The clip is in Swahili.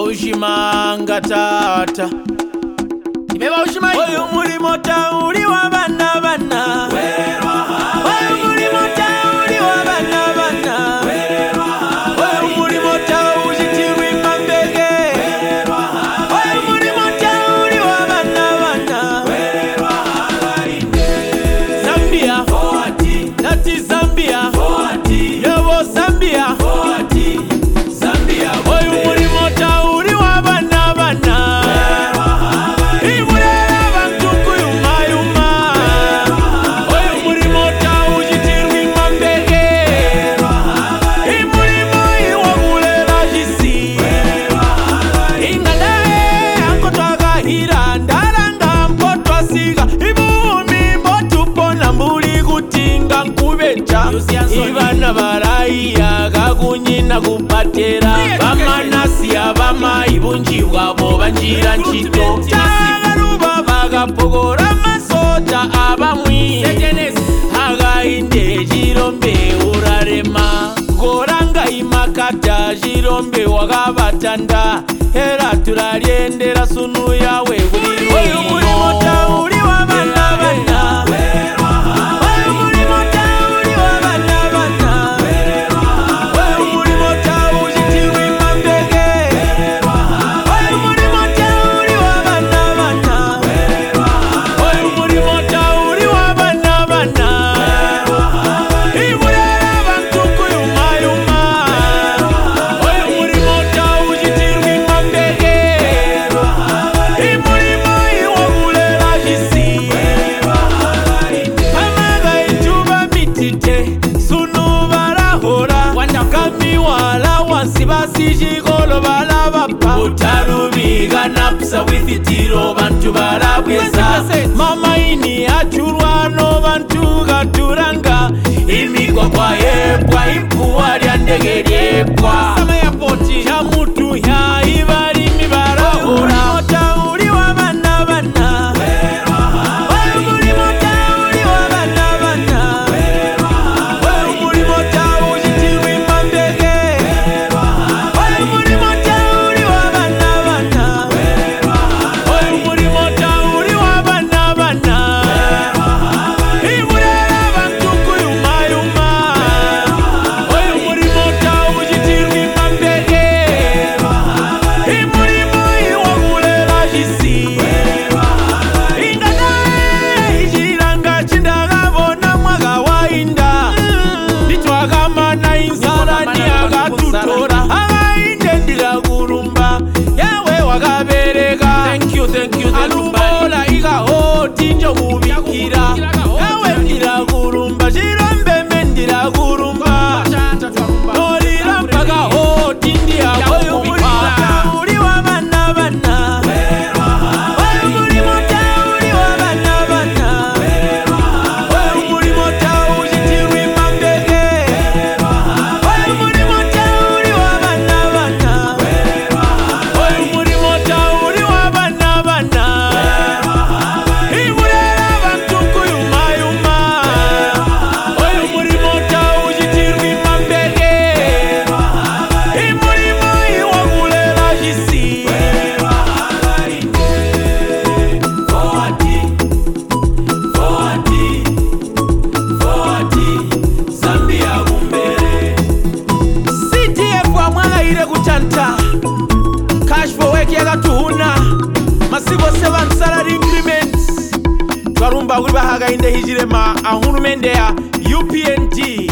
ushimanga tata Ibeba ushimai Oyu mulimo tauli wa bana bana Oyu mulimo tauli wa bana bana Oyu mulimo tauli jitirwi mambege Oyu mulimo tauli wa bana bana Zambia Nati Zambia Yobo Zambia Zambia Oyu mulimo tauli wa bana bana Ivana baraiya kakunyina kupatera Bamanasi abama ibunji wabo banjira nchito Tagaruba bagapogora masota abamwi Hagainde jirombe urarema Goranga imakata jirombe wagabatanda Hera turariendera sunu yawe Oyu mulimo tauli wa bana bana Utarubiga napsa withitiro bantu barabweza Mama ini achurwano bantu gaturanga Imigwa kwa yepwa impuwa lyandege lyepwa Sama ya poti ya mutu ya ibari mibarahura Utauli wa bana bana Thank you, Alubola iga hoti njo mubikira Ewe mdira gurumba, jirombe mendira gurumba Nolira mpaga hoti ndia gurumba Uli wa bana bana Oyu mulimo tauli wa bana bana Oyu mulimo tauli jitirwi mambege Oyu mulimo tauli wa bana bana Oyu mulimo tauli wa bana bana Imurera bantuku yuma yuma Oyu mulimo tauli jitirwi mambege Imurimo iwagulela jisi Zambia gumbere CTF wa mwanga ire kuchanta Cash for work yaga tuhuna Masibo 7 salary increments Twarumba kuri bahaga inde hijirema ahunu mende ya UPNT